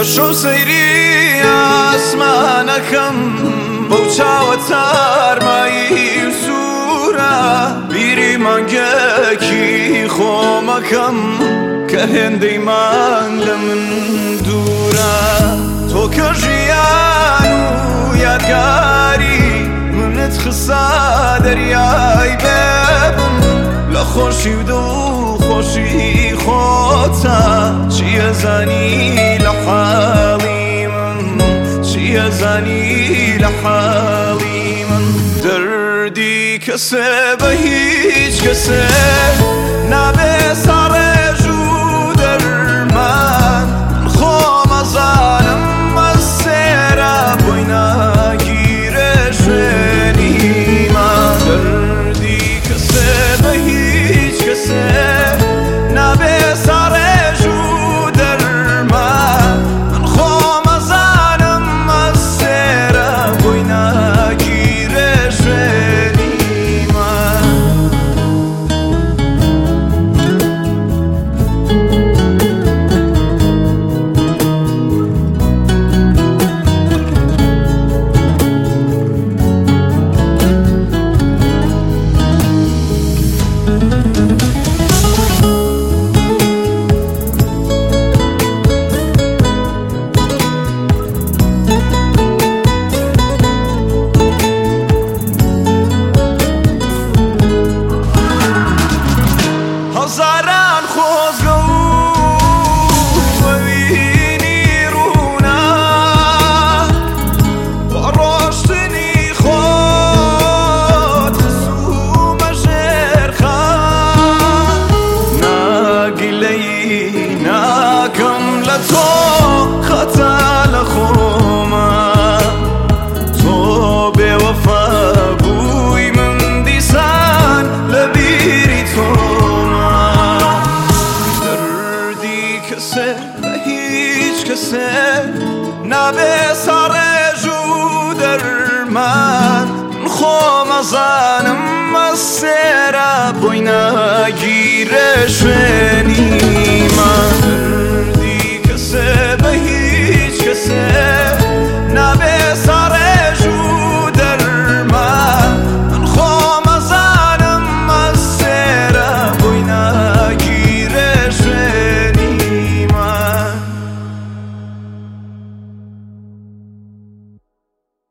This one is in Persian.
بەشۆ سەیری ئاسمانەکەم بەو چاوە تارمایی سوورە بیری مانگێکی خۆمەکەم کە هێندەی مانگ لە من دوورە تۆ کە ژیان و یادگاری منت خسا دەریای بێبم لە خۆشی و دڵخۆشی خۆتە چیە زانی لە حاڵی من چیە زانی لە حاڵی من دەردی کەسێ بە هیچ کەسێ نابێ ساڕێژ و دەرمان من خۆم ئەزانم مەسێرە بۆی ناگیرێ شوێنی من دەردی کەسێ بە هیچ کەسێ نابێ ساڕێژ و دەرمان من خۆم ئەزانم مەسێرە بۆی ناگیرێ شوێنی من هەزاران خۆزگە و وەوینی ڕوونا بە ڕۆشتنی خۆت سوومە ژێرخان ناگیلەی ناکەم لە تۆ خەتا لە خۆمە تۆ بێوەفا بووی من دیسان لە بیری تۆمە دەردی کەسێ بە هیچ کەسێ نابێ ساڕێژ و دەرمان من خۆم ئەزانم مەسێرە بۆی ناگیرێ شوێنی